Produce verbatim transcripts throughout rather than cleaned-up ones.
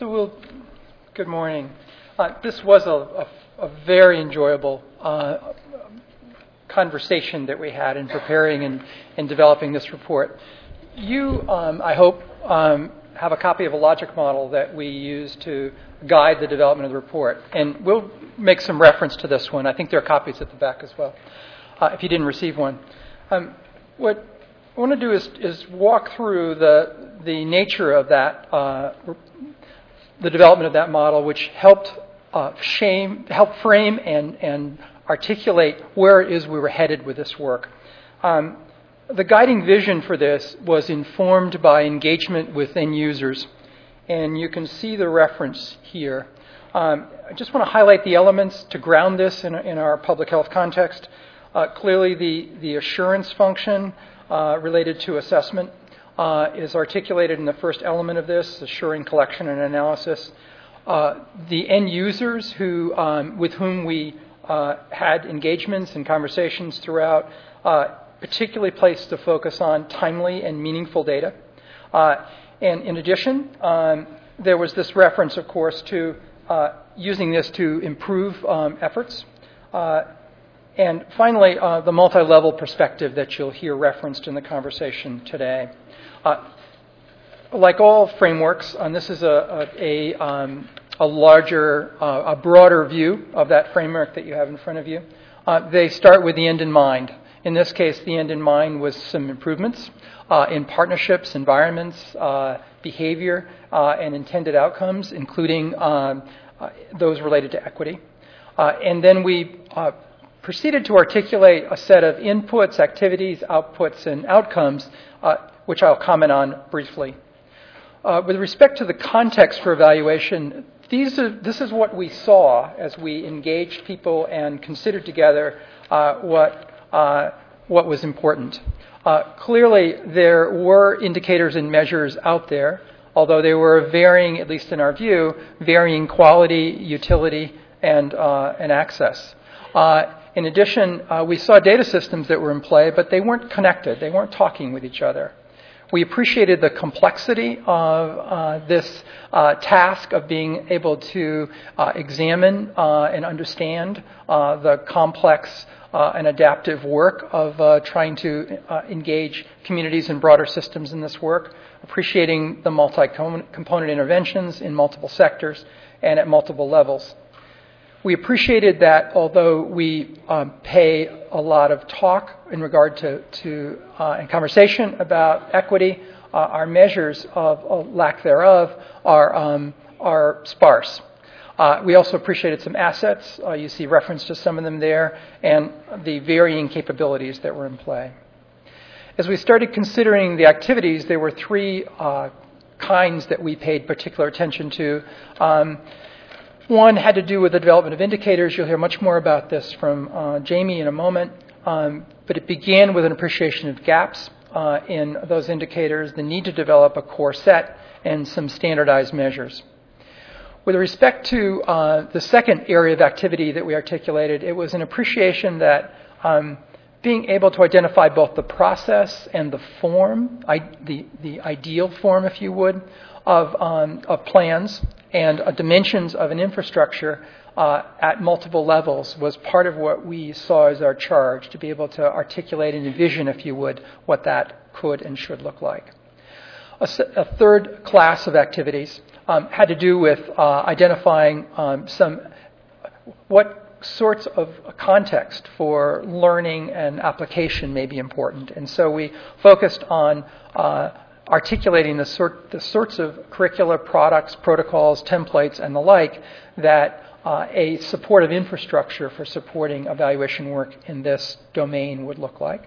So we'll, good morning. Uh, this was a, a, a very enjoyable uh, conversation that we had in preparing and, and developing this report. You, um, I hope, um, have a copy of a logic model that we use to guide the development of the report. And we'll make some reference to this one. I think there are copies at the back as well, uh, if you didn't receive one. Um, what I want to do is, is walk through the, the nature of that, uh, the development of that model, which helped uh, shame, help frame and, and articulate where it is we were headed with this work. Um, the guiding vision for this was informed by engagement with end users, and you can see the reference here. Um, I just want to highlight the elements to ground this in, in our public health context. Uh, clearly, the, the assurance function uh, related to assessment uh, is articulated in the first element of this, assuring collection and analysis. Uh, the end users who, um, with whom we uh, had engagements and conversations throughout, uh, particularly placed the focus on timely and meaningful data. Uh, and in addition, um, there was this reference, of course, to uh, using this to improve um, efforts. Uh, and finally, uh, the multi-level perspective that you'll hear referenced in the conversation today. Uh, like all frameworks, and this is a, a, a, um, a larger, uh, a broader view of that framework that you have in front of you. Uh, they start with the end in mind. In this case, the end in mind was some improvements uh, in partnerships, environments, uh, behavior, uh, and intended outcomes, including um, uh, those related to equity. Uh, and then we uh, proceeded to articulate a set of inputs, activities, outputs, and outcomes, uh, which I'll comment on briefly. Uh, with respect to the context for evaluation, these are, this is what we saw as we engaged people and considered together uh, what Uh, what was important. Uh, clearly, there were indicators and measures out there, although they were varying, at least in our view, varying quality, utility, and, uh, and access. Uh, in addition, uh, we saw data systems that were in play, but they weren't connected. They weren't talking with each other. We appreciated the complexity of uh, this uh, task of being able to uh, examine uh, and understand uh, the complex uh, and adaptive work of uh, trying to uh, engage communities and broader systems in this work, appreciating the multi-component interventions in multiple sectors and at multiple levels. We appreciated that although we um, pay a lot of talk in regard to, to uh, and conversation about equity, uh, our measures of, of lack thereof are, um, are sparse. Uh, we also appreciated some assets. Uh, you see reference to some of them there, and the varying capabilities that were in play. As we started considering the activities, there were three uh, kinds that we paid particular attention to. Um, One had to do with the development of indicators. You'll hear much more about this from uh, Jamie in a moment. Um, but it began with an appreciation of gaps uh, in those indicators, the need to develop a core set, and some standardized measures. With respect to uh, the second area of activity that we articulated, it was an appreciation that um, being able to identify both the process and the form, I, the, the ideal form, if you would, of, um, of plans and uh, dimensions of an infrastructure uh, at multiple levels was part of what we saw as our charge, to be able to articulate and envision, if you would, what that could and should look like. A, a third class of activities um, had to do with uh, identifying um, some what sorts of context for learning and application may be important. And so we focused on uh, articulating the, sort, the sorts of curricula, products, protocols, templates, and the like that uh, a supportive infrastructure for supporting evaluation work in this domain would look like.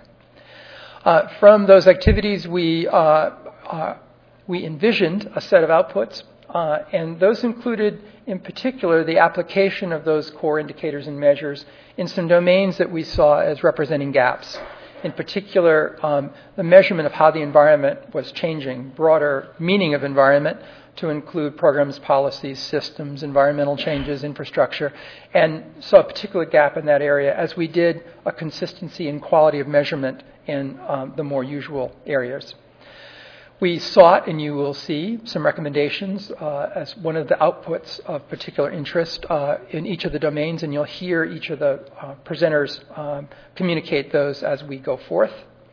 Uh, from those activities, we, uh, uh, we envisioned a set of outputs, uh, and those included, in particular, the application of those core indicators and measures in some domains that we saw as representing gaps. In particular, um, the measurement of how the environment was changing, broader meaning of environment to include programs, policies, systems, environmental changes, infrastructure, and saw a particular gap in that area, as we did a consistency in quality of measurement in um, the more usual areas. We sought, and you will see, some recommendations uh, as one of the outputs of particular interest uh, in each of the domains, and you'll hear each of the uh, presenters um, communicate those as we go forth.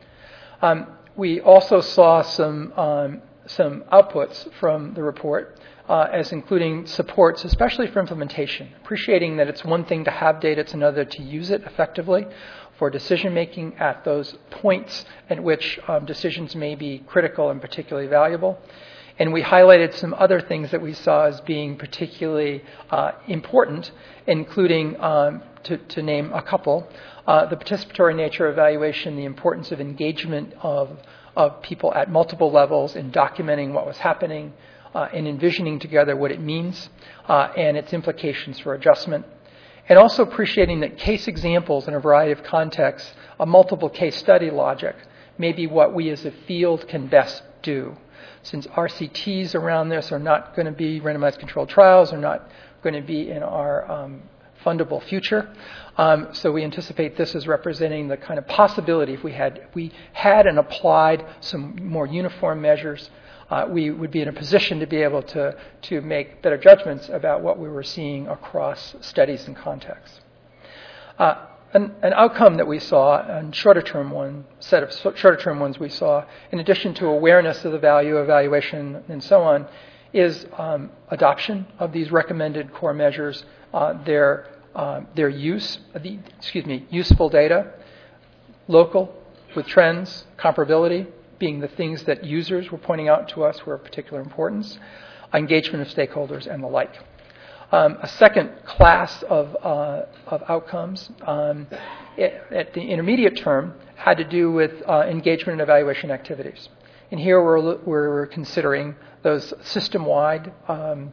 Um, we also saw some, um, some outputs from the report uh, as including supports, especially for implementation, appreciating that it's one thing to have data, it's another to use it effectively for decision-making at those points at which um, decisions may be critical and particularly valuable. And we highlighted some other things that we saw as being particularly uh, important, including, um, to, to name a couple, uh, the participatory nature of evaluation, the importance of engagement of, of people at multiple levels in documenting what was happening uh, and envisioning together what it means uh, and its implications for adjustment. And also appreciating that case examples in a variety of contexts, a multiple case study logic, may be what we as a field can best do. Since R C Ts around this are not going to be randomized controlled trials, are not going to be in our um, fundable future. Um, so we anticipate this as representing the kind of possibility if we had, if we had and applied some more uniform measures, Uh, we would be in a position to be able to, to make better judgments about what we were seeing across studies and contexts. Uh, an, an outcome that we saw, and shorter-term one, set of shorter-term ones we saw, in addition to awareness of the value of evaluation and so on, is um, adoption of these recommended core measures, uh, their, uh, their use, the, excuse me, useful data, local, with trends, comparability, being the things that users were pointing out to us were of particular importance, engagement of stakeholders, and the like. Um, a second class of, uh, of outcomes um, it, at the intermediate term had to do with uh, engagement and evaluation activities. And here we're, we're considering those system-wide um,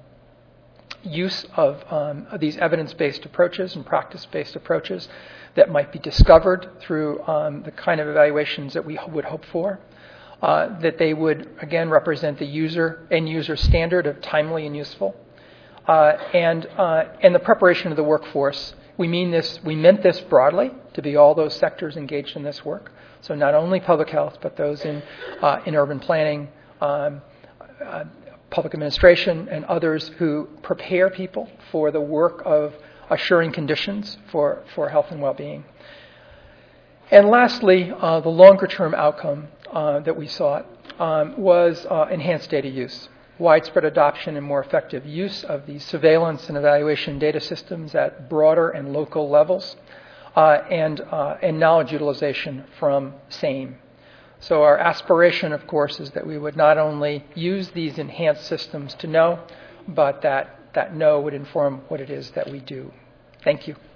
use of, um, of these evidence-based approaches and practice-based approaches that might be discovered through um, the kind of evaluations that we would hope for. Uh, that they would, again, represent the user end user standard of timely and useful. Uh, and, uh, and the preparation of the workforce. We mean this, we meant this broadly to be all those sectors engaged in this work. So not only public health, but those in, uh, in urban planning, um, uh, public administration, and others who prepare people for the work of assuring conditions for, for health and well-being. And lastly, uh, the longer-term outcome uh, that we sought um, was uh, enhanced data use, widespread adoption and more effective use of the surveillance and evaluation data systems at broader and local levels, uh, and, uh, and knowledge utilization from SAME. So our aspiration, of course, is that we would not only use these enhanced systems to know, but that that know would inform what it is that we do. Thank you.